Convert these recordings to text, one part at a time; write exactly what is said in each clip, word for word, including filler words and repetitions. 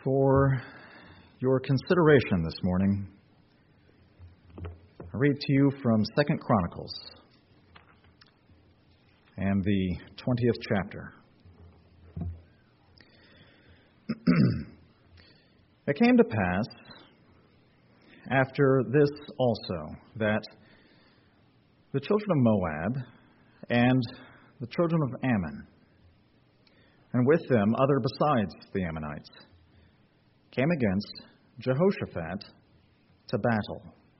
For your consideration this morning, I read to you from Second Chronicles and the twentieth chapter. It came to pass after this also that the children of Moab and the children of Ammon, and with them other besides the Ammonites, came against Jehoshaphat to battle.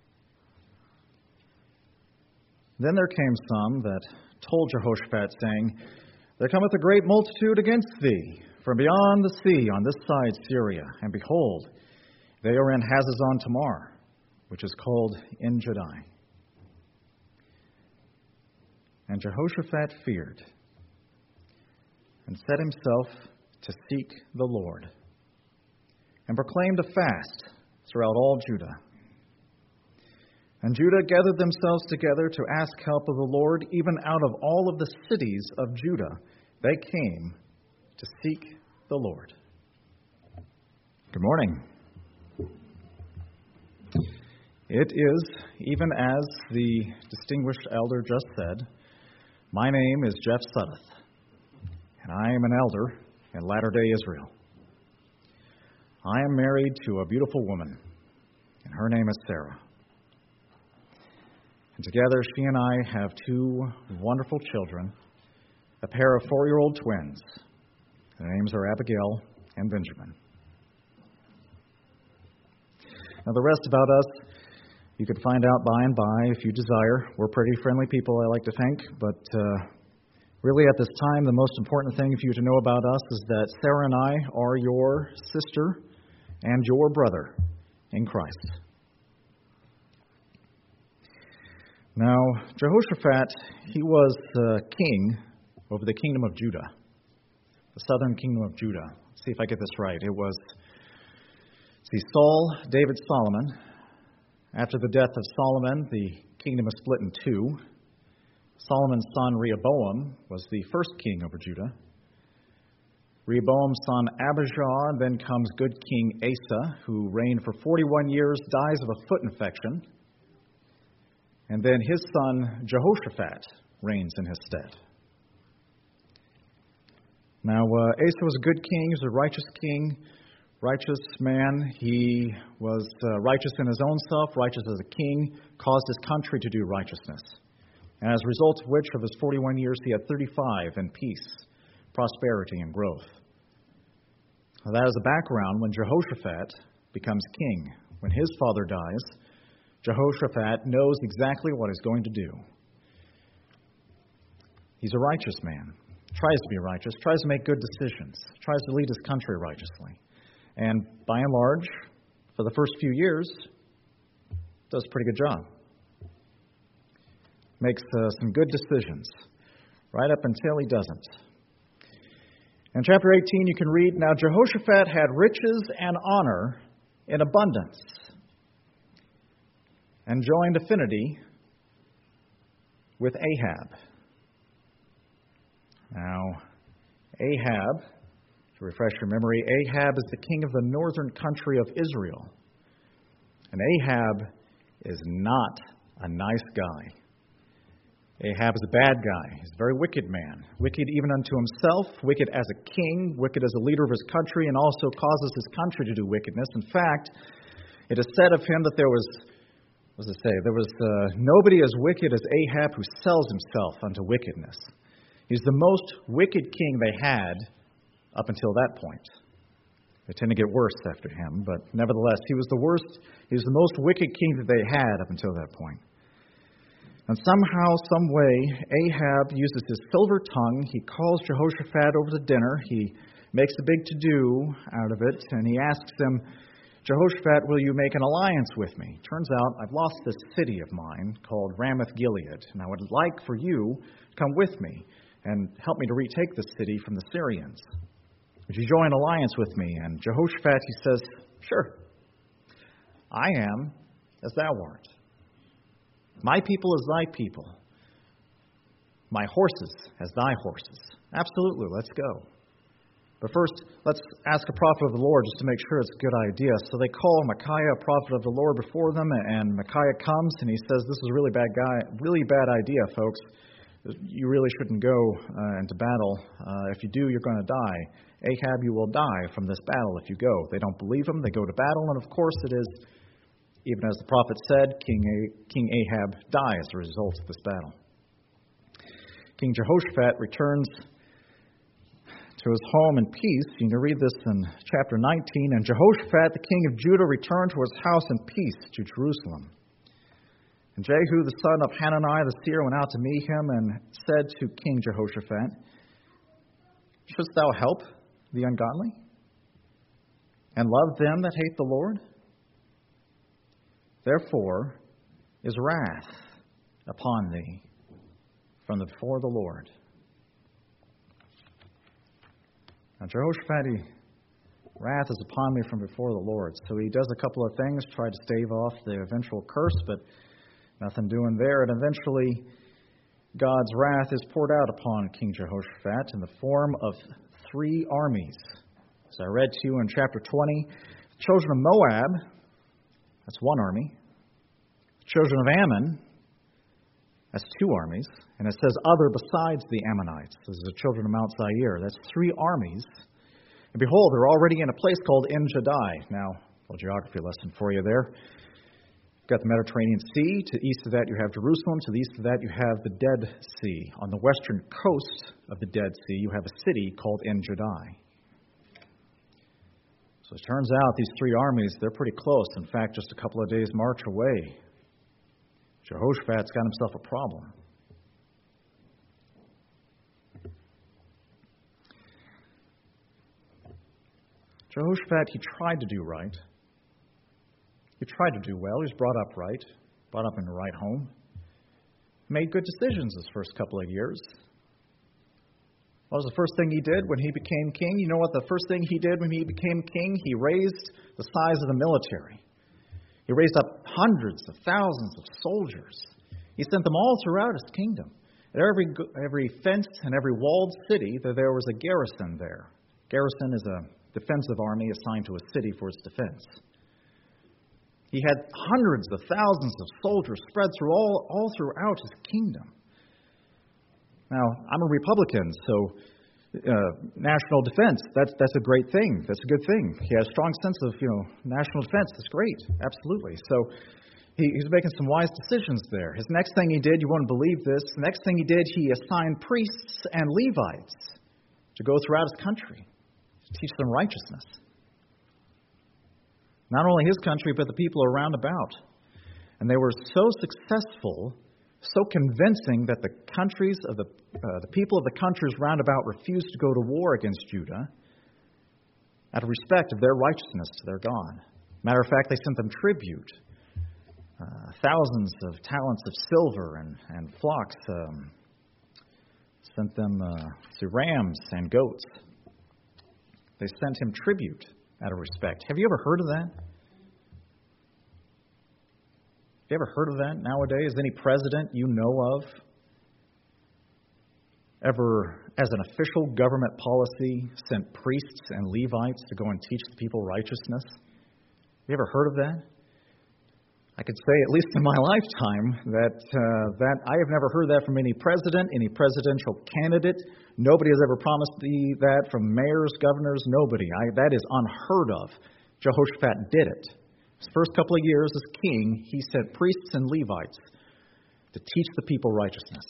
Then there came some that told Jehoshaphat, saying, There cometh a great multitude against thee from beyond the sea on this side Syria, and behold, they are in Hazazon Tamar, which is called En-gedi. And Jehoshaphat feared, and set himself to seek the Lord, and proclaimed a fast throughout all Judah. And Judah gathered themselves together to ask help of the Lord. Even out of all of the cities of Judah, they came to seek the Lord. Good morning. It is, even as the distinguished elder just said, my name is Jeff Sudduth, and I am an elder in Latter-day Israel. I am married to a beautiful woman, and her name is Sarah. And together, she and I have two wonderful children, a pair of four-year-old twins. Their names are Abigail and Benjamin. Now, the rest about us, you can find out by and by if you desire. We're pretty friendly people, I like to think, but uh, really at this time, the most important thing for you to know about us is that Sarah and I are your sister and your brother in Christ. Now, Jehoshaphat, he was uh, king over the kingdom of Judah, the southern kingdom of Judah. Let's see if I get this right. It was, see, Saul, David, Solomon. After the death of Solomon, the kingdom was split in two. Solomon's son Rehoboam was the first king over Judah. Rehoboam's son Abijah, then comes good King Asa, who reigned for forty-one years, dies of a foot infection. And then his son Jehoshaphat reigns in his stead. Now, uh, Asa was a good king, he was a righteous king, righteous man. He was uh, righteous in his own self, righteous as a king, caused his country to do righteousness. And as a result of which, of his forty-one years, he had thirty-five in peace, prosperity, and growth. Now, that is the background when Jehoshaphat becomes king. When his father dies, Jehoshaphat knows exactly what he's going to do. He's a righteous man, tries to be righteous, tries to make good decisions, tries to lead his country righteously. And by and large, for the first few years, does a pretty good job. Makes uh, some good decisions, right up until he doesn't. In chapter eighteen, you can read, Now Jehoshaphat had riches and honor in abundance, and joined affinity with Ahab. Now, Ahab, to refresh your memory, Ahab is the king of the northern country of Israel. And Ahab is not a nice guy. Ahab is a bad guy. He's a very wicked man. Wicked even unto himself, wicked as a king, wicked as a leader of his country, and also causes his country to do wickedness. In fact, it is said of him that there was, what does it say? There was uh, nobody as wicked as Ahab who sells himself unto wickedness. He's the most wicked king they had up until that point. They tend to get worse after him, but nevertheless, he was the worst, he was the most wicked king that they had up until that point. And somehow, some way, Ahab uses his silver tongue. He calls Jehoshaphat over to dinner. He makes a big to-do out of it, and he asks him, Jehoshaphat, will you make an alliance with me? Turns out I've lost this city of mine called Ramoth-Gilead, and I would like for you to come with me and help me to retake this city from the Syrians. Would you join alliance with me? And Jehoshaphat, he says, sure. I am as thou art. My people as thy people. My horses as thy horses. Absolutely, let's go. But first, let's ask a prophet of the Lord just to make sure it's a good idea. So they call Micaiah, a prophet of the Lord, before them, and Micaiah comes and he says, "This is a really bad guy, really bad idea, folks. You really shouldn't go uh, into battle. Uh, if you do, you're going to die. Ahab, you will die from this battle if you go." They don't believe him. They go to battle, and of course it is, even as the prophet said, King, a- King Ahab dies as a result of this battle. King Jehoshaphat returns to his home in peace. You can read this in chapter nineteen. "And Jehoshaphat, the king of Judah, returned to his house in peace to Jerusalem. And Jehu, the son of Hanani the seer, went out to meet him and said to King Jehoshaphat, 'Shouldst thou help the ungodly and love them that hate the Lord? Therefore is wrath upon thee from the before the Lord.'" Now, Jehoshaphat, he, wrath is upon me from before the Lord. So he does a couple of things, try to stave off the eventual curse, but nothing doing there. And eventually, God's wrath is poured out upon King Jehoshaphat in the form of three armies. As I read to you in chapter twenty, the children of Moab, that's one army. The children of Ammon, that's two armies. And it says other besides the Ammonites. This is the children of Mount Seir. That's three armies. And behold, they're already in a place called En Jaddai. Now, a little geography lesson for you there. You've got the Mediterranean Sea. To the east of that, you have Jerusalem. To the east of that, you have the Dead Sea. On the western coast of the Dead Sea, you have a city called En Jaddai. So it turns out these three armies, they're pretty close. In fact, just a couple of days' march away. Jehoshaphat's got himself a problem. Jehoshaphat, he tried to do right. He tried to do well. He was brought up right, brought up in the right home. Made good decisions his first couple of years. What was the first thing he did when he became king? You know what the first thing he did when he became king? He raised the size of the military. He raised up hundreds of thousands of soldiers. He sent them all throughout his kingdom. At every every fenced and every walled city, there was a garrison there. Garrison is a defensive army assigned to a city for its defense. He had hundreds of thousands of soldiers spread through all, all throughout his kingdom. Now, I'm a Republican, so uh, national defense, that's, that's a great thing. That's a good thing. He has a strong sense of, you know, national defense. That's great. Absolutely. So he, he's making some wise decisions there. His next thing he did, you wouldn't believe this, the next thing he did, he assigned priests and Levites to go throughout his country, teach them righteousness. Not only his country, but the people around about. And they were so successful, so convincing that the countries of the uh, the people of the countries round about refused to go to war against Judah out of respect of their righteousness to their God. Matter of fact, they sent them tribute, uh, thousands of talents of silver and and flocks. Um, sent them uh, to rams and goats. They sent him tribute out of respect. Have you ever heard of that? Have you ever heard of that nowadays? Any president you know of ever, as an official government policy, sent priests and Levites to go and teach the people righteousness? Have you ever heard of that? I could say, at least in my lifetime, that uh, that I have never heard that from any president, any presidential candidate. Nobody has ever promised me that from mayors, governors, nobody. I, that is unheard of. Jehoshaphat did it. His first couple of years as king, he sent priests and Levites to teach the people righteousness.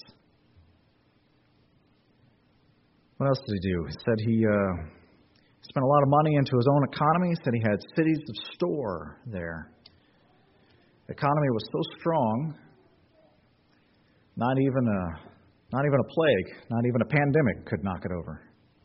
What else did he do? He said he uh, spent a lot of money into his own economy. He said he had cities of store there. The economy was so strong, not even a not even a plague, not even a pandemic could knock it over.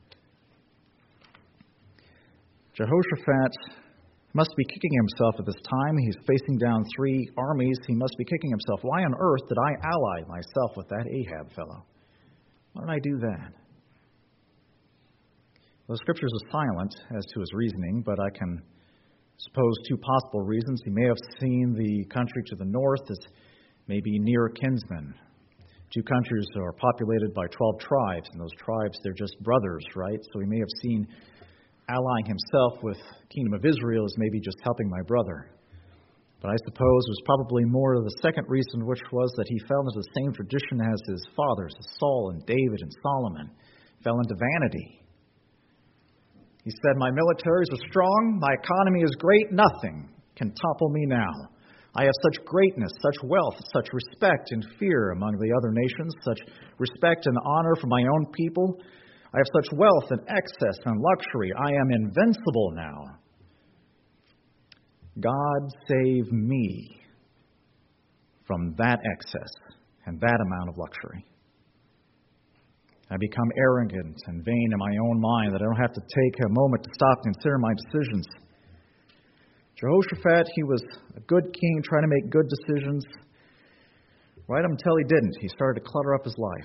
Jehoshaphat must be kicking himself at this time. He's facing down three armies. He must be kicking himself. Why on earth did I ally myself with that Ahab fellow? Why did I do that? Well, the Scriptures are silent as to his reasoning, but I can suppose two possible reasons. He may have seen the country to the north as maybe near kinsmen. Two countries are populated by twelve tribes, and those tribes, they're just brothers, right? So he may have seen allying himself with the kingdom of Israel as maybe just helping my brother. But I suppose it was probably more of the second reason, which was that he fell into the same tradition as his fathers, Saul and David and Solomon, fell into vanity. He said, my militaries are strong, my economy is great, nothing can topple me now. I have such greatness, such wealth, such respect and fear among the other nations, such respect and honor for my own people. I have such wealth and excess and luxury. I am invincible now. God save me from that excess and that amount of luxury. I become arrogant and vain in my own mind that I don't have to take a moment to stop and consider my decisions. Jehoshaphat, he was a good king trying to make good decisions, right up until he didn't. He started to clutter up his life.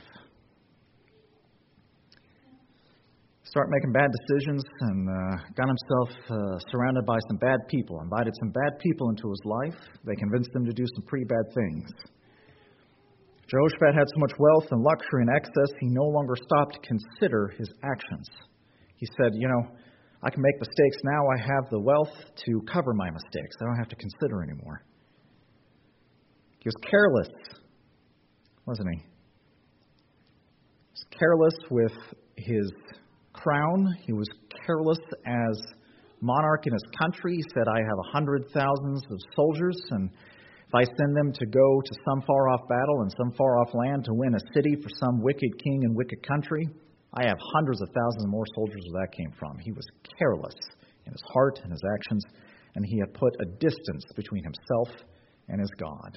Started making bad decisions and uh, got himself uh, surrounded by some bad people, invited some bad people into his life. They convinced him to do some pretty bad things. Jehoshaphat had so much wealth and luxury and excess, he no longer stopped to consider his actions. He said, you know, I can make mistakes now. I have the wealth to cover my mistakes. I don't have to consider anymore. He was careless, wasn't he? He was careless with his crown. He was careless as monarch in his country. He said, I have a hundred thousands of soldiers, and if I send them to go to some far-off battle in some far-off land to win a city for some wicked king and wicked country, I have hundreds of thousands more soldiers where that came from. He was careless in his heart and his actions, and he had put a distance between himself and his God.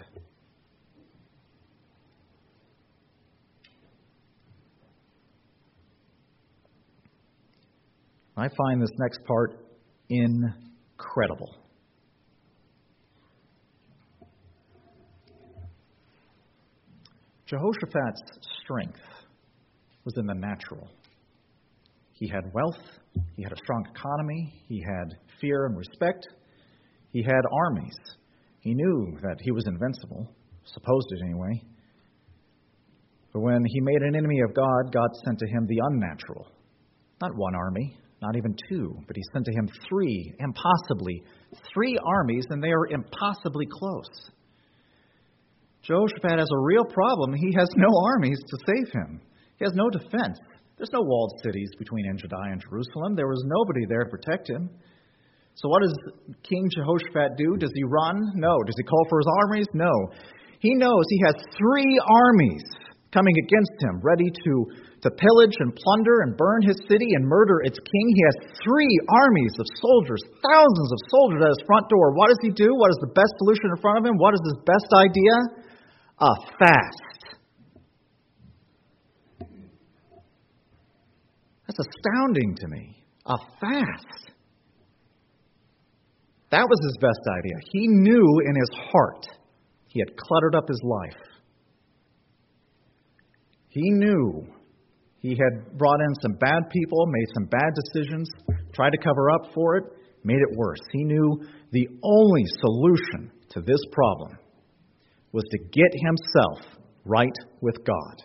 I find this next part incredible. Jehoshaphat's strength was in the natural. He had wealth, he had a strong economy, he had fear and respect, he had armies. He knew that he was invincible, supposed it anyway. But when he made an enemy of God, God sent to him the unnatural. Not one army, not even two, but he sent to him three, impossibly, three armies, and they are impossibly close. Jehoshaphat has a real problem. He has no armies to save him. He has no defense. There's no walled cities between En-Gedi and Jerusalem. There was nobody there to protect him. So what does King Jehoshaphat do? Does he run? No. Does he call for his armies? No. He knows he has three armies coming against him, ready to, to pillage and plunder and burn his city and murder its king. He has three armies of soldiers, thousands of soldiers at his front door. What does he do? What is the best solution in front of him? What is his best idea? A fast. That's astounding to me. A fast. That was his best idea. He knew in his heart he had cluttered up his life. He knew he had brought in some bad people, made some bad decisions, tried to cover up for it, made it worse. He knew the only solution to this problem was to get himself right with God.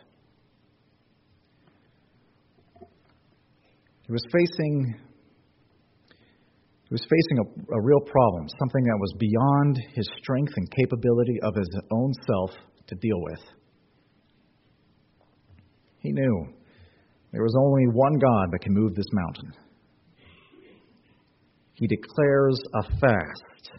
He was facing he was facing a, a real problem, something that was beyond his strength and capability of his own self to deal with. He knew there was only one God that can move this mountain. He declares a fast.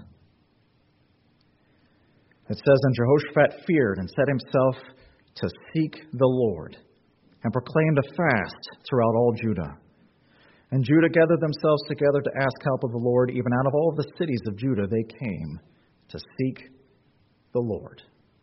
It says, and Jehoshaphat feared and set himself to seek the Lord and proclaimed a fast throughout all Judah. And Judah gathered themselves together to ask help of the Lord. Even out of all the cities of Judah they came to seek the Lord.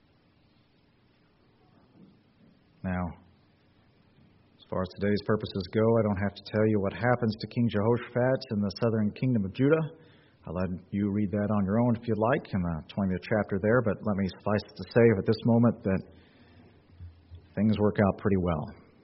Now, as far as today's purposes go, I don't have to tell you what happens to King Jehoshaphat in the southern kingdom of Judah. I'll let you read that on your own if you'd like in the twentieth chapter there, but let me suffice it to say at this moment that things work out pretty well.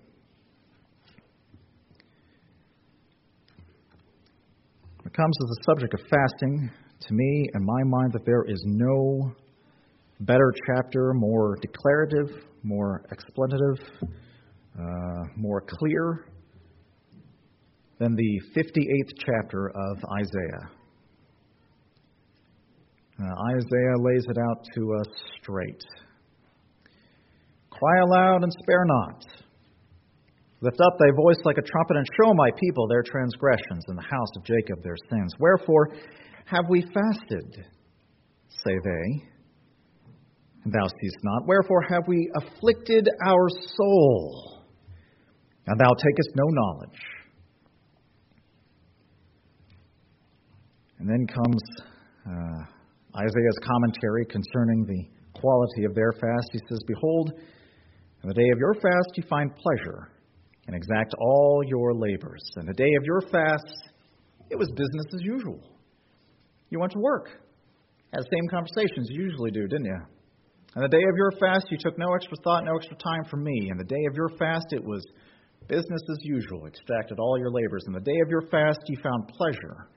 When it comes to the subject of fasting, to me, in my mind, that there is no better chapter, more declarative, more explanative, uh, more clear than the fifty-eighth chapter of Isaiah. Uh, Isaiah lays it out to us straight. Cry aloud and spare not. Lift up thy voice like a trumpet and show my people their transgressions and the house of Jacob their sins. Wherefore have we fasted, say they, and thou seest not. Wherefore have we afflicted our soul, and thou takest no knowledge. And then comes uh, Isaiah's commentary concerning the quality of their fast. He says, Behold, in the day of your fast you find pleasure, and exact all your labors. And the day of your fast, it was business as usual. You went to work. Had the same conversations you usually do, didn't you? And the day of your fast, you took no extra thought, no extra time from me. And the day of your fast, it was business as usual. Extracted all your labors. And the day of your fast, you found pleasure.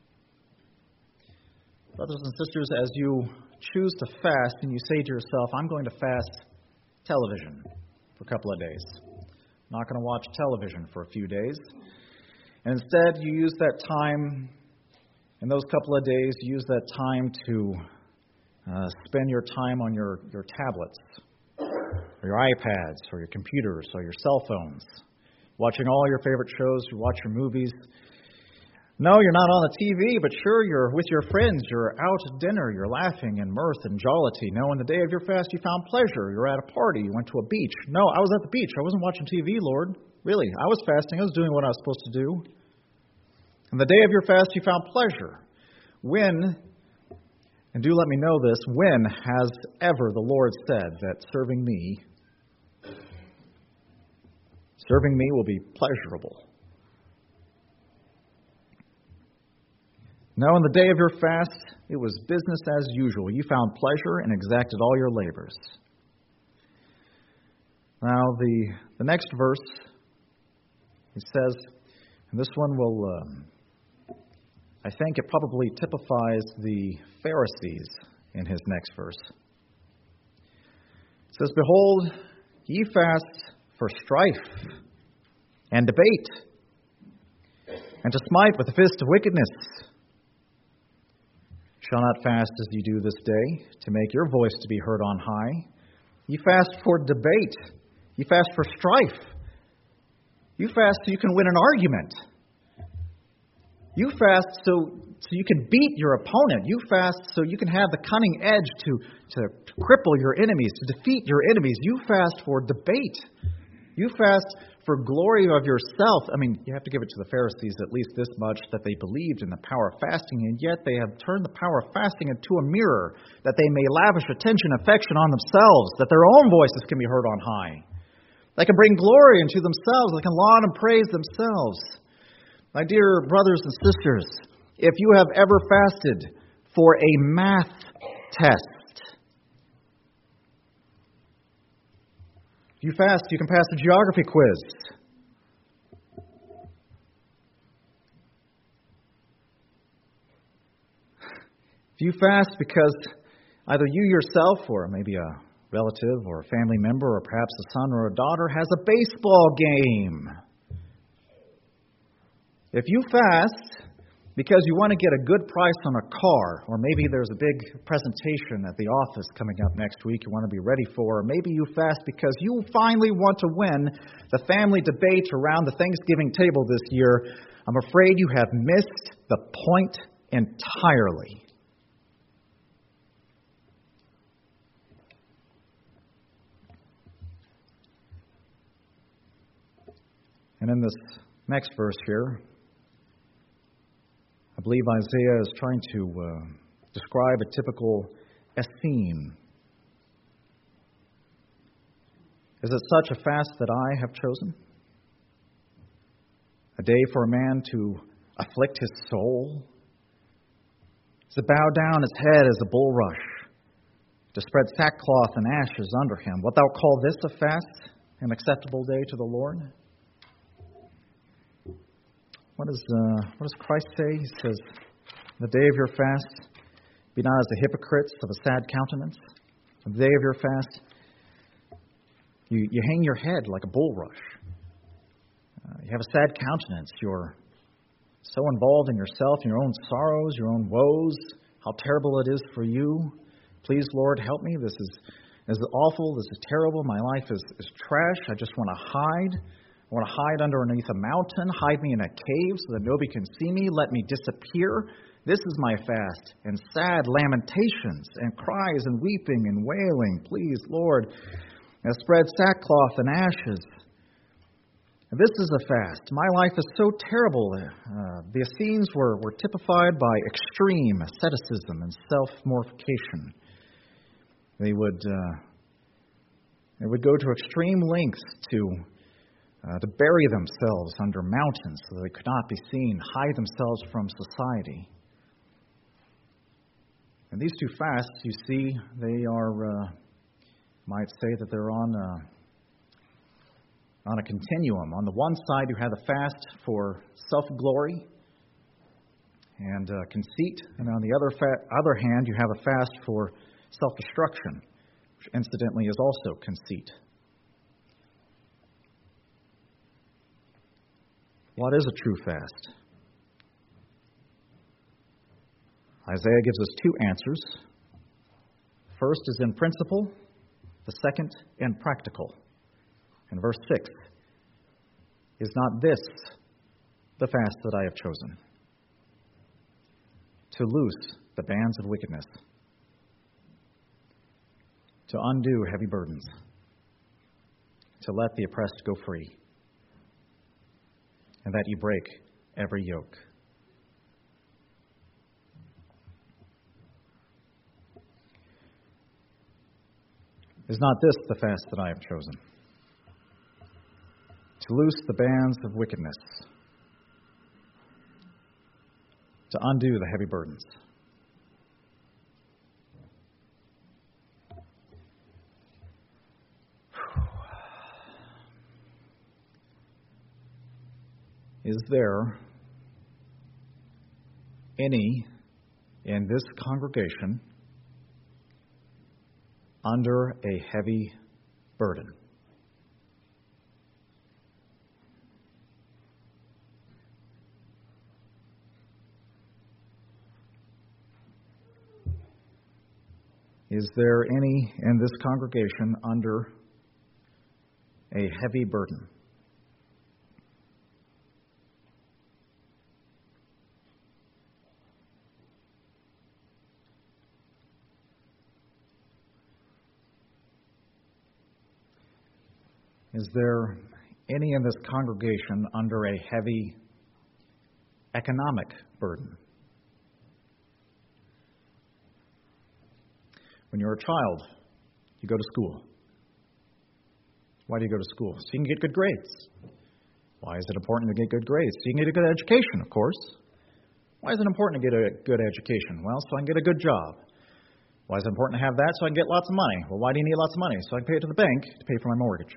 Brothers and sisters, as you choose to fast and you say to yourself, I'm going to fast television for a couple of days. I'm not going to watch television for a few days. And instead, you use that time, in those couple of days, you use that time to uh, spend your time on your, your tablets, or your iPads, or your computers, or your cell phones, watching all your favorite shows, you watch your movies. No, you're not on the T V, but sure, you're with your friends, you're out at dinner, you're laughing and mirth and jollity. No, on the day of your fast, you found pleasure. You're at a party, you went to a beach. No, I was at the beach. I wasn't watching T V, Lord. Really, I was fasting. I was doing what I was supposed to do. On the day of your fast, you found pleasure. When, and do let me know this, when has ever the Lord said that serving me, serving me will be pleasurable? No, on the day of your fast, it was business as usual. You found pleasure and exacted all your labors. Now, the, the next verse, it says, and this one will, um, I think it probably typifies the Pharisees in his next verse. It says, Behold, ye fast for strife and debate, and to smite with the fist of wickedness. Shall not fast as ye do this day, to make your voice to be heard on high. Ye fast for debate. Ye fast for strife. You fast so you can win an argument. You fast so, so you can beat your opponent. You fast so you can have the cunning edge to, to, to cripple your enemies, to defeat your enemies. You fast for debate. You fast for glory of yourself. I mean, you have to give it to the Pharisees at least this much, that they believed in the power of fasting, and yet they have turned the power of fasting into a mirror, that they may lavish attention and affection on themselves, that their own voices can be heard on high. They can bring glory into themselves. They can laud and praise themselves. My dear brothers and sisters, if you have ever fasted for a math test, if you fast, you can pass a geography quiz. If you fast because either you yourself or maybe a relative or a family member or perhaps a son or a daughter has a baseball game. If you fast because you want to get a good price on a car, or maybe there's a big presentation at the office coming up next week you want to be ready for, or maybe you fast because you finally want to win the family debate around the Thanksgiving table this year, I'm afraid you have missed the point entirely. And in this next verse here, I believe Isaiah is trying to uh, describe a typical Essene. Is it such a fast that I have chosen? A day for a man to afflict his soul? To bow down his head as a bulrush? To spread sackcloth and ashes under him? Wilt thou call this a fast, an acceptable day to the Lord? What, is, uh, what does Christ say? He says, the day of your fast, be not as the hypocrites of a sad countenance. On the day of your fast, you, you hang your head like a bulrush. Uh, you have a sad countenance. You're so involved in yourself, in your own sorrows, your own woes, how terrible it is for you. Please, Lord, help me. This is, this is awful. This is terrible. My life is, is trash. I just want to hide. I want to hide underneath a mountain. Hide me in a cave so that nobody can see me. Let me disappear. This is my fast. And sad lamentations and cries and weeping and wailing. Please, Lord, I spread sackcloth and ashes. This is a fast. My life is so terrible. Uh, the Essenes were, were typified by extreme asceticism and self-mortification. They would uh, they would go to extreme lengths to uh, to bury themselves under mountains so that they could not be seen, hide themselves from society. And these two fasts, you see, they are, uh, might say that they're on a, on a continuum. On the one side, you have the fast for self-glory and uh, conceit, and on the other fa- other hand, you have a fast for self-destruction, which incidentally is also conceit. What is a true fast? Isaiah gives us two answers. First is in principle, the second in practical. In verse six, is not this the fast that I have chosen? To loose the bands of wickedness, to undo heavy burdens, to let the oppressed go free, and that you break every yoke. Is not this the fast that I have chosen? To loose the bands of wickedness, to undo the heavy burdens. Is there any in this congregation under a heavy burden? Is there any in this congregation under a heavy burden? Is there any in this congregation under a heavy economic burden? When you're a child, you go to school. Why do you go to school? So you can get good grades. Why is it important to get good grades? So you can get a good education, of course. Why is it important to get a good education? Well, so I can get a good job. Why is it important to have that? So I can get lots of money. Well, why do you need lots of money? So I can pay it to the bank to pay for my mortgage.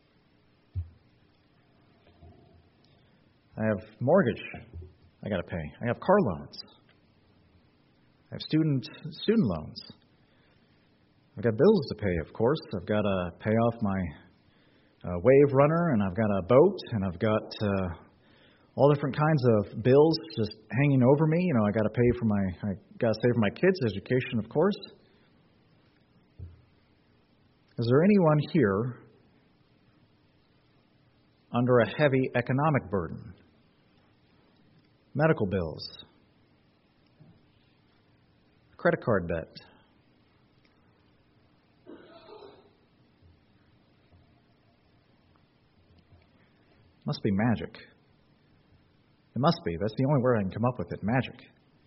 I have mortgage I got to pay. I have car loans. I have student student loans. I've got bills to pay, of course. I've got to pay off my uh, wave runner, and I've got a boat, and I've got uh, all different kinds of bills just hanging over me. You know, I got to pay for my, I got to save for my kids' education, of course. Is there anyone here under a heavy economic burden? Medical bills, credit card debt. Must be magic. It must be. That's the only word I can come up with it. Magic.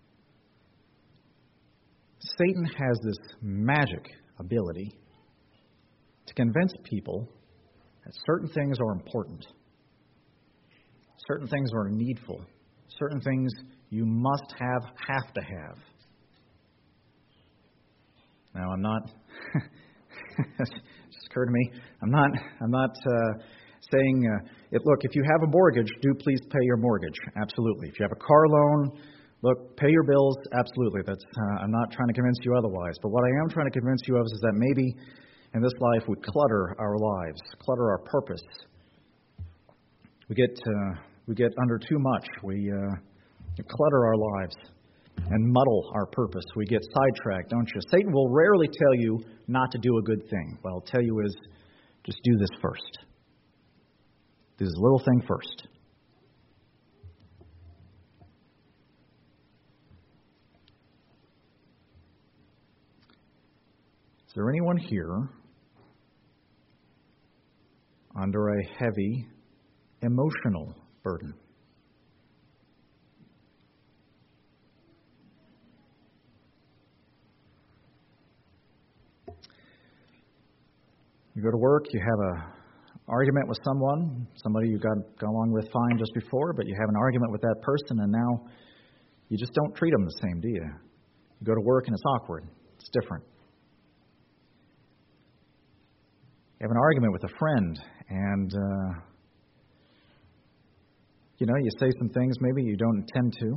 Satan has this magic ability to convince people that certain things are important. Certain things are needful. Certain things you must have, have to have. Now, I'm not, it just occurred to me, I'm not, I'm not uh, saying, uh, it, look, if you have a mortgage, do please pay your mortgage. Absolutely. If you have a car loan, look, pay your bills. Absolutely. That's, uh, I'm not trying to convince you otherwise. But what I am trying to convince you of is that maybe in this life we clutter our lives, clutter our purpose. We get uh, we get under too much. We uh, You clutter our lives and muddle our purpose. We get sidetracked, don't you? Satan will rarely tell you not to do a good thing. What he'll tell you is, just do this first. Do this little thing first. Is there anyone here under a heavy emotional burden? You go to work, you have an argument with someone, somebody you got, got along with fine just before, but you have an argument with that person, and now you just don't treat them the same, do you? You go to work, and it's awkward. It's different. You have an argument with a friend, and, uh, you know, you say some things maybe you don't intend to.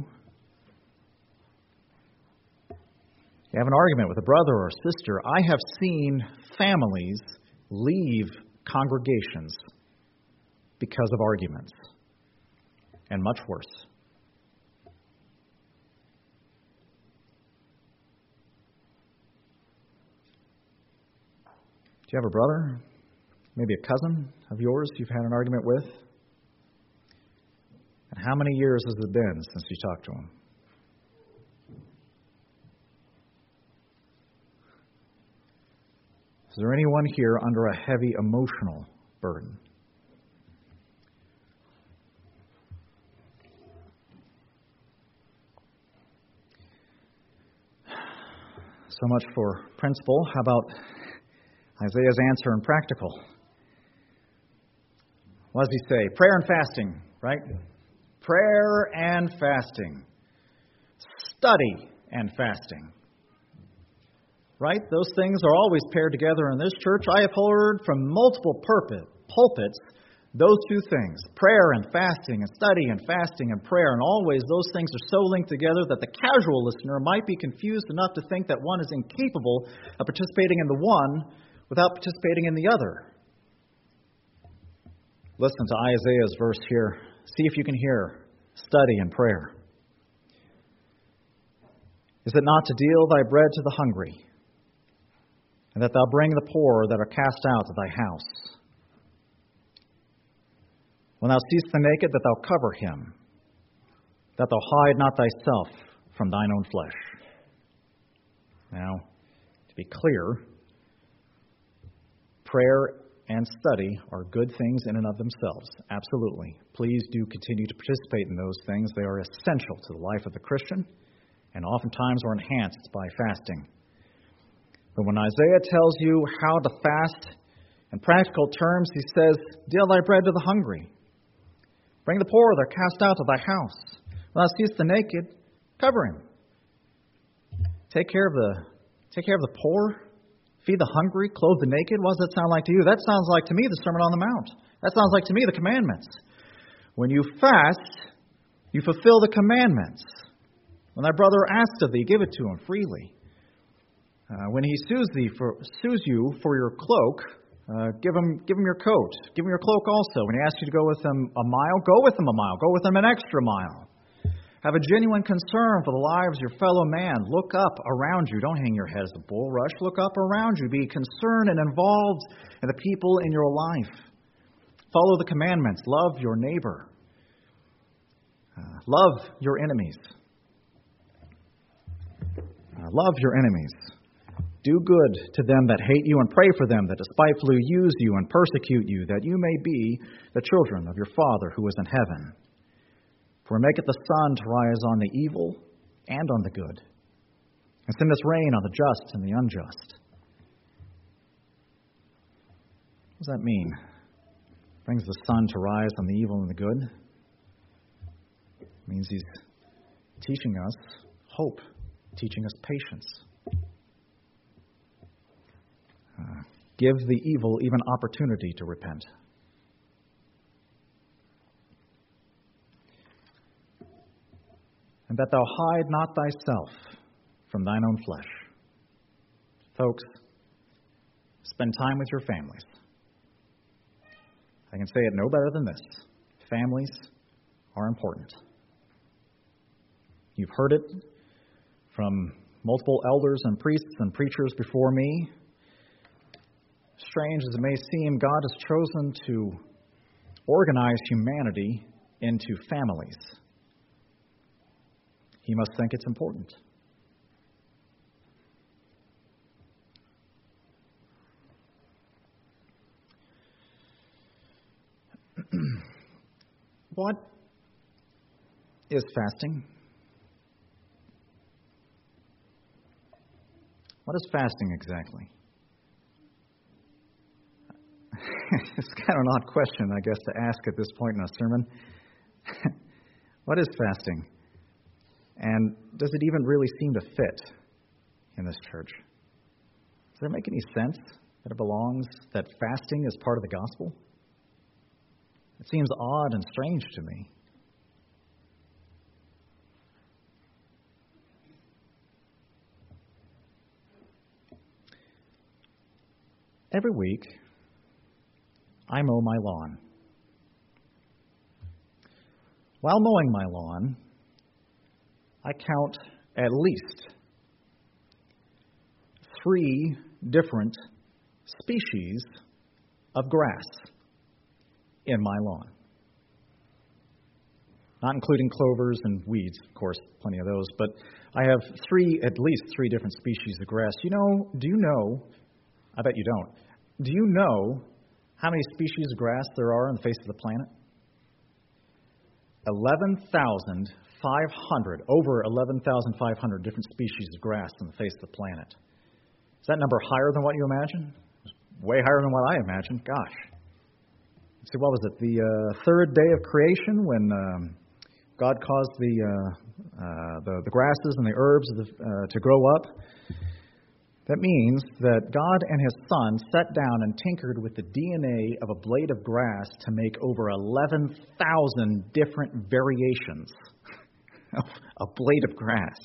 You have an argument with a brother or a sister. I have seen families leave congregations because of arguments, and much worse. Do you have a brother, maybe a cousin of yours you've had an argument with? And how many years has it been since you talked to him? Is there anyone here under a heavy emotional burden? So much for principle. How about Isaiah's answer in practical? What does he say? Prayer and fasting, right? Prayer and fasting. Study and fasting. Right? Those things are always paired together in this church. I have heard from multiple pulpits those two things, prayer and fasting, and study and fasting and prayer. And always those things are so linked together that the casual listener might be confused enough to think that one is incapable of participating in the one without participating in the other. Listen to Isaiah's verse here. See if you can hear study and prayer. Is it not to deal thy bread to the hungry, and that thou bring the poor that are cast out of thy house? When thou seest the naked, that thou cover him, that thou hide not thyself from thine own flesh. Now, to be clear, prayer and study are good things in and of themselves. Absolutely. Please do continue to participate in those things. They are essential to the life of the Christian, and oftentimes are enhanced by fasting. But when Isaiah tells you how to fast, in practical terms, he says, deal thy bread to the hungry. Bring the poor that are cast out of thy house. When thou seest the naked, cover him. Take care of the, take care of the poor. Feed the hungry. Clothe the naked. What does that sound like to you? That sounds like to me the Sermon on the Mount. That sounds like to me the commandments. When you fast, you fulfill the commandments. When thy brother asks of thee, give it to him freely. Uh, when he sues thee for sues you for your cloak, uh, give him give him your coat. Give him your cloak also. When he asks you to go with him a mile, go with him a mile. Go with him an extra mile. Have a genuine concern for the lives of your fellow man. Look up around you. Don't hang your head as a bulrush. Look up around you. Be concerned and involved in the people in your life. Follow the commandments. Love your neighbor. Uh, love your enemies. Uh, love your enemies. Do good to them that hate you, and pray for them that despitefully use you and persecute you, that you may be the children of your Father who is in heaven. For he maketh the sun to rise on the evil and on the good, and sendeth rain on the just and the unjust. What does that mean? Brings the sun to rise on the evil and the good? It means he's teaching us hope, teaching us patience. Uh, give the evil even opportunity to repent. And that thou hide not thyself from thine own flesh. Folks, spend time with your families. I can say it no better than this. Families are important. You've heard it from multiple elders and priests and preachers before me. Strange as it may seem, God has chosen to organize humanity into families. He must think it's important. What is fasting? What is fasting exactly? It's kind of an odd question, I guess, to ask at this point in a sermon. What is fasting? And does it even really seem to fit in this church? Does it make any sense that it belongs, that fasting is part of the gospel? It seems odd and strange to me. Every week, I mow my lawn. While mowing my lawn, I count at least three different species of grass in my lawn. Not including clovers and weeds, of course, plenty of those, but I have three, at least three different species of grass. You know, do you know, I bet you don't, do you know how many species of grass there are on the face of the planet? eleven thousand five hundred, over eleven thousand five hundred different species of grass on the face of the planet. Is that number higher than what you imagine? Way higher than what I imagined. Gosh. See, what was it? The uh, third day of creation when um, God caused the, uh, uh, the the grasses and the herbs of the, uh, to grow up. That means that God and His Son sat down and tinkered with the D N A of a blade of grass to make over eleven thousand different variations of a blade of grass.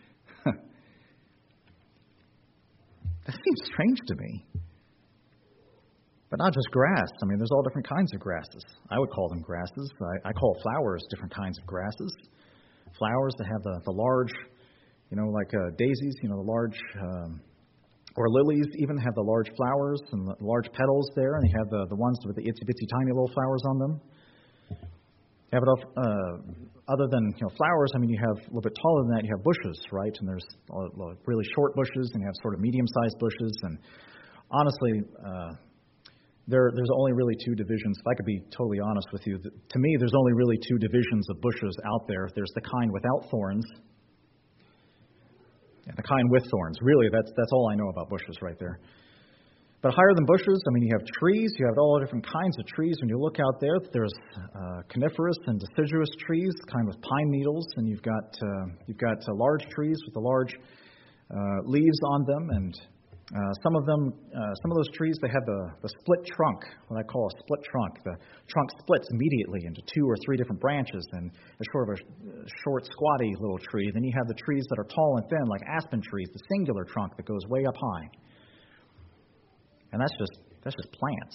That seems strange to me. But not just grass. I mean, there's all different kinds of grasses. I would call them grasses. I, I call flowers different kinds of grasses. Flowers that have the, the large, you know, like uh, daisies, you know, the large... Um, Or lilies even have the large flowers and the large petals there, and they have the, the ones with the itsy-bitsy tiny little flowers on them. You have it off, uh, other than you know flowers, I mean, you have a little bit taller than that, you have bushes, right? And there's really short bushes, and you have sort of medium-sized bushes. And honestly, uh, there there's only really two divisions. If I could be totally honest with you, to me, there's only really two divisions of bushes out there. There's the kind without thorns, and the kind with thorns. Really, that's that's all I know about bushes right there. But higher than bushes, I mean, you have trees. You have all different kinds of trees. When you look out there, there's uh, coniferous and deciduous trees, kind with pine needles, and you've got uh, you've got uh, large trees with the large uh, leaves on them, and uh, some of them, uh, some of those trees, they have the, the split trunk, what I call a split trunk. The trunk splits immediately into two or three different branches, and it's sort of a short, squatty little tree. Then you have the trees that are tall and thin, like aspen trees, the singular trunk that goes way up high. And that's just that's just plants.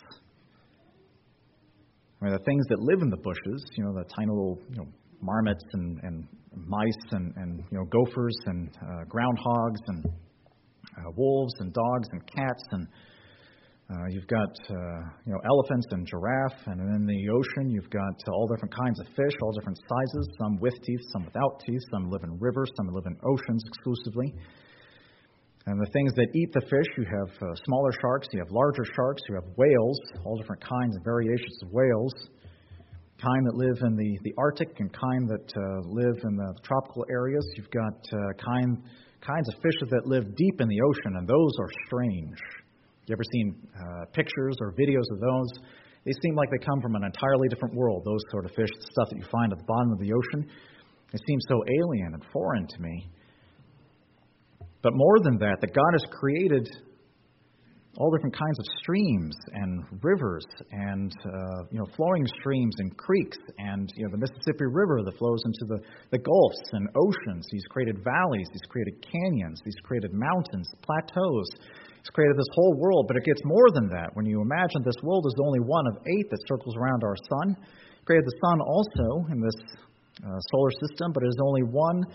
I mean, the things that live in the bushes, you know, the tiny little, you know, marmots and, and mice and, and, you know, gophers and uh, groundhogs and uh, wolves and dogs and cats, and uh, you've got, uh, you know, elephants and giraffe, and in the ocean you've got uh, all different kinds of fish, all different sizes, some with teeth, some without teeth, some live in rivers, some live in oceans exclusively. And the things that eat the fish, you have uh, smaller sharks, you have larger sharks, you have whales, all different kinds and variations of whales, kind that live in the, the Arctic and kind that uh, live in the tropical areas. You've got uh, kind kinds of fish that live deep in the ocean, and those are strange. You ever seen uh, pictures or videos of those? They seem like they come from an entirely different world, those sort of fish, the stuff that you find at the bottom of the ocean. It seems so alien and foreign to me. But more than that, that God has created all different kinds of streams and rivers and uh, you know flowing streams and creeks and you know the Mississippi River that flows into the, the gulfs and oceans. He's created valleys. He's created canyons. He's created mountains, plateaus. He's created this whole world. But it gets more than that. When you imagine this world is only one of eight that circles around our sun. He created the sun also in this uh, solar system, but it is only one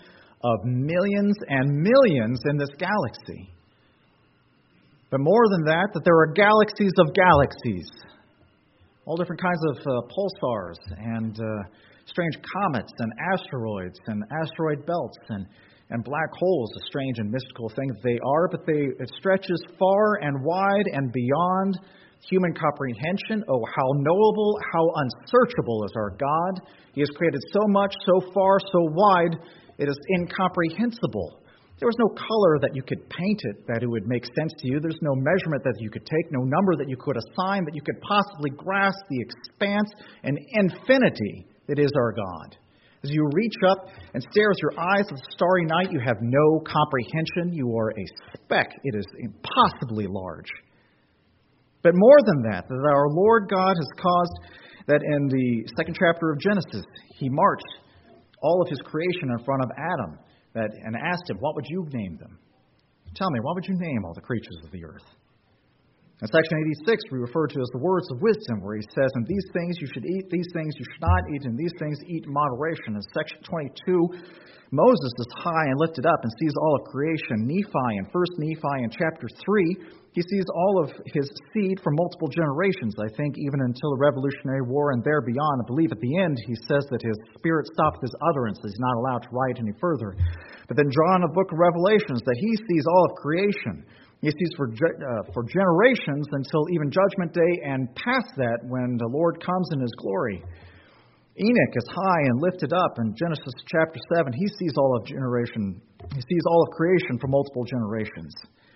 of millions and millions in this galaxy. But more than that, that there are galaxies of galaxies. All different kinds of uh, pulsars and uh, strange comets and asteroids and asteroid belts and, and black holes, a strange and mystical thing that they are, but they it stretches far and wide and beyond human comprehension. Oh, how knowable, how unsearchable is our God. He has created so much, so far, so wide, it is incomprehensible. There was no color that you could paint it that it would make sense to you. There's no measurement that you could take, no number that you could assign, that you could possibly grasp the expanse and infinity that is our God. As you reach up and stare with your eyes at the starry night, you have no comprehension. You are a speck. It is impossibly large. But more than that, that our Lord God has caused that in the second chapter of Genesis, He marched all of His creation in front of Adam that, and asked him, what would you name them? Tell me, what would you name all the creatures of the earth? In section eighty-six, we refer to as the words of wisdom, where he says, and these things you should eat, these things you should not eat, and these things eat in moderation. In section twenty-two, Moses is high and lifted up and sees all of creation. Nephi, in First Nephi in chapter three, he sees all of his seed from multiple generations, I think, even until the Revolutionary War and there beyond. I believe at the end he says that his spirit stopped his utterance, that he's not allowed to write any further. But then John, in the book of Revelations, that he sees all of creation. He sees for, uh, for generations until even Judgment Day and past that when the Lord comes in His glory. Enoch is high and lifted up in Genesis chapter seven. He sees all of generation. He sees all of creation for multiple generations.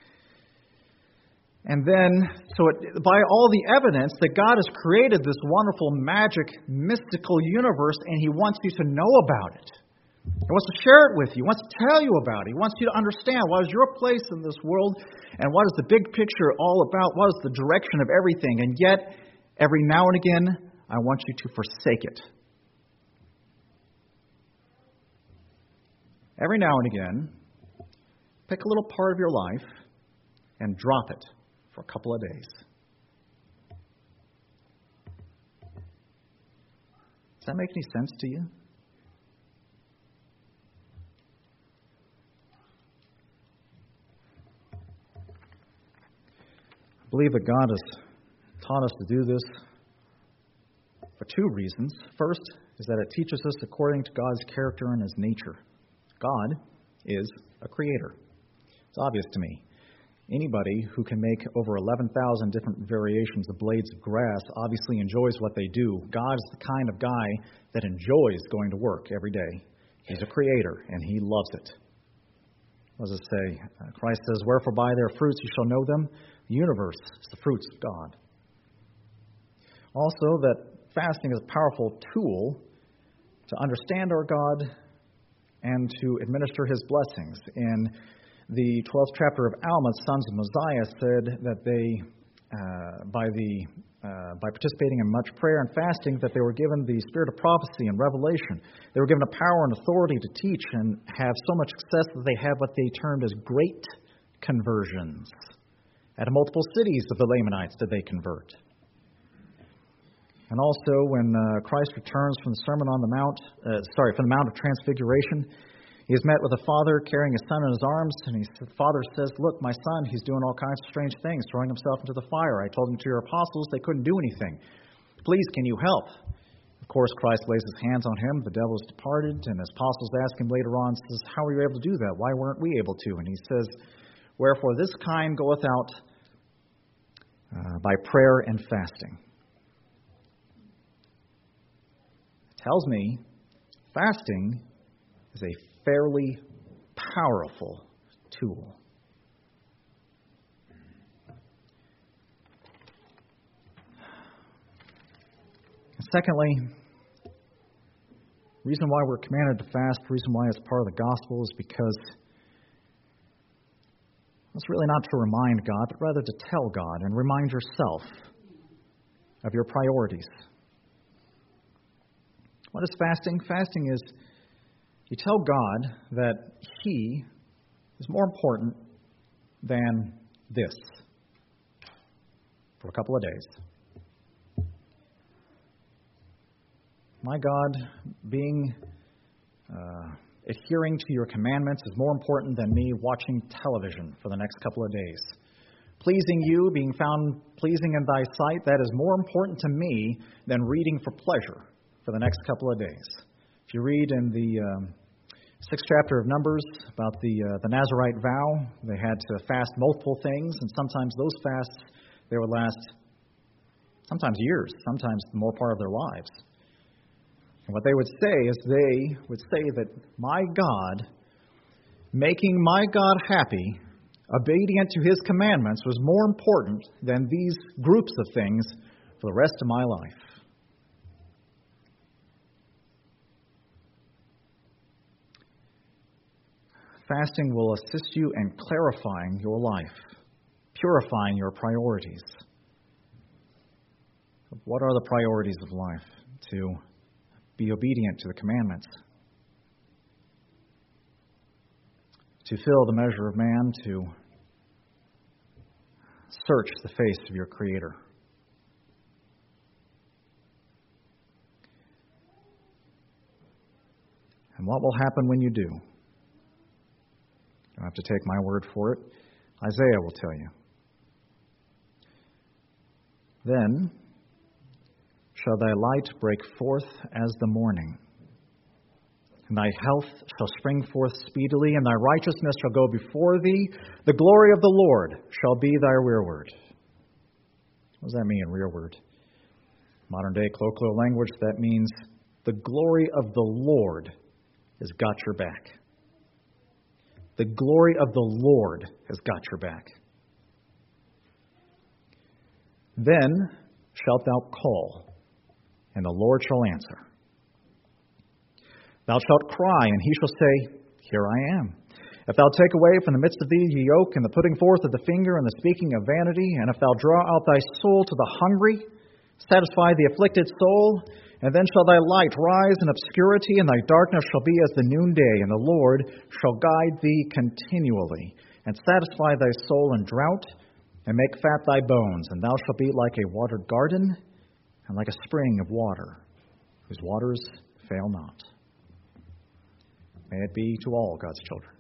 And then, so it, by all the evidence that God has created this wonderful, magic, mystical universe, and He wants you to know about it. He wants to share it with you. He wants to tell you about it. He wants you to understand what is your place in this world and what is the big picture all about, what is the direction of everything. And yet, every now and again, I want you to forsake it. Every now and again, pick a little part of your life and drop it for a couple of days. Does that make any sense to you? I believe that God has taught us to do this for two reasons. First is that it teaches us according to God's character and His nature. God is a creator. It's obvious to me. Anybody who can make over eleven thousand different variations of blades of grass obviously enjoys what they do. God is the kind of guy that enjoys going to work every day. He's a creator, and He loves it. What does it say? Uh, Christ says, wherefore by their fruits you shall know them. The universe is the fruits of God. Also, that fasting is a powerful tool to understand our God and to administer His blessings. In the twelfth chapter of Alma, sons of Mosiah said that they, uh, by the uh, by participating in much prayer and fasting, that they were given the spirit of prophecy and revelation. They were given a power and authority to teach and have so much success that they had what they termed as great conversions. At multiple cities of the Lamanites did they convert. And also, when uh, Christ returns from the Sermon on the Mount, uh, sorry, from the Mount of Transfiguration, he is met with a father carrying his son in his arms, and he, the father says, look, my son, he's doing all kinds of strange things, throwing himself into the fire. I told him to your apostles, they couldn't do anything. Please, can you help? Of course, Christ lays His hands on him, the devil is departed, and his apostles ask him later on, says, how were you able to do that? Why weren't we able to? And he says, wherefore this kind goeth out uh, by prayer and fasting. Tells me fasting is a fairly powerful tool. And secondly, the reason why we're commanded to fast, the reason why it's part of the gospel is because it's really not to remind God, but rather to tell God and remind yourself of your priorities. What is fasting? Fasting is you tell God that He is more important than this for a couple of days. My God being uh, adhering to your commandments is more important than me watching television for the next couple of days. Pleasing you, being found pleasing in thy sight, that is more important to me than reading for pleasure for the next couple of days. If you read in the um, sixth chapter of Numbers about the uh, the Nazirite vow, they had to fast multiple things, and sometimes those fasts, they would last sometimes years, sometimes the more part of their lives. And what they would say is they would say that my God, making my God happy, obedient to His commandments, was more important than these groups of things for the rest of my life. Fasting will assist you in clarifying your life, purifying your priorities. What are the priorities of life? To be obedient to the commandments, to fill the measure of man, to search the face of your Creator. And what will happen when you do? You don't have to take my word for it. Isaiah will tell you. Then shall thy light break forth as the morning, and thy health shall spring forth speedily, and thy righteousness shall go before thee. The glory of the Lord shall be thy rearward. What does that mean, rearward? Modern day colloquial language, that means the glory of the Lord has got your back. The glory of the Lord has got your back. Then shalt thou call, and the Lord shall answer. Thou shalt cry, and He shall say, Here I am. If thou take away from the midst of thee the yoke, and the putting forth of the finger, and the speaking of vanity, and if thou draw out thy soul to the hungry, satisfy the afflicted soul, and then shall thy light rise in obscurity, and thy darkness shall be as the noonday, and the Lord shall guide thee continually, and satisfy thy soul in drought, and make fat thy bones, and thou shalt be like a watered garden, and like a spring of water, whose waters fail not. May it be to all God's children.